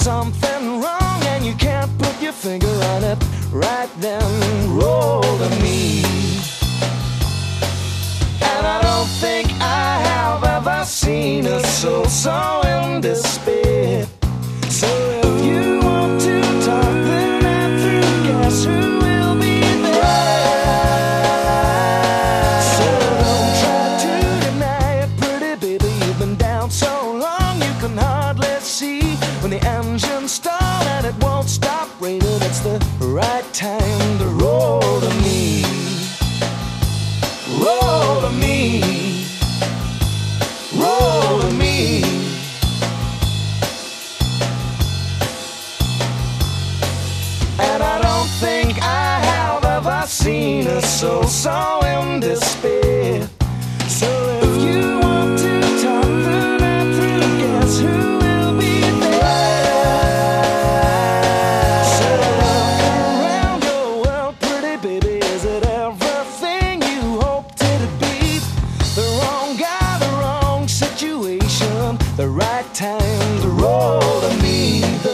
something wrong and you can't put your finger on it right then. Roll to me. And I don't think I have ever seen a soul so in despair. So if you want to talk, then after, guess who will be there? So don't try to deny it, pretty baby. You've been down so long you can hardly see. When the engine's stalled and it won't stop raining, it's the right time to roll to me. Roll to me. Roll to me. And I don't think I have ever seen a soul so in despair. So if you want to talk, then I'm through, guess who will be there? So look around your world, pretty baby. Is it everything you hoped it'd be? The wrong guy, the wrong situation, the right time to roll to me.